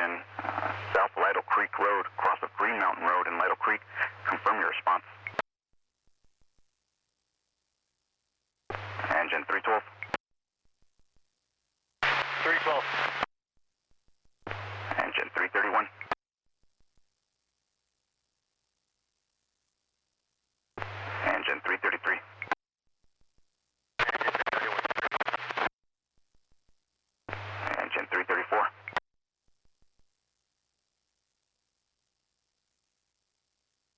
engine, South Lytle Creek Road, cross of Green Mountain Road in Lytle Creek. Confirm your response. Engine 312. 312.